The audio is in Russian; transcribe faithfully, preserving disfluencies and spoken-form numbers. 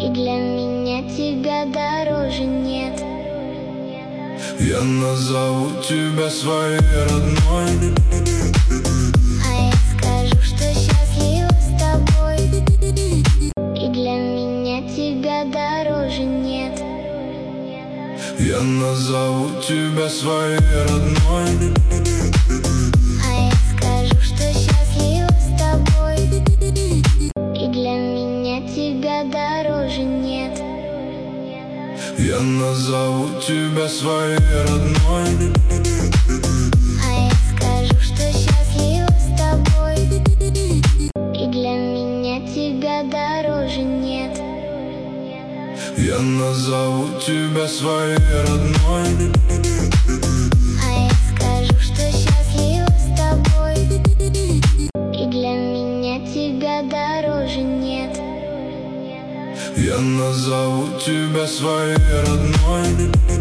И для меня тебя дороже нет. Я назову тебя своей родной, а я скажу, что счастлива с тобой. И для меня тебя дороже нет. Я назову тебя своей родной, а я скажу, что счастлива с тобой. И для меня тебя дороже нет. Я назову тебя своей родной, а я скажу, что счастлива с тобой. И для меня тебя дороже нет. Я назову тебя своей родной, а я скажу, что счастлива с тобой. И для меня тебя дороже нет. Я назову тебя своей родной.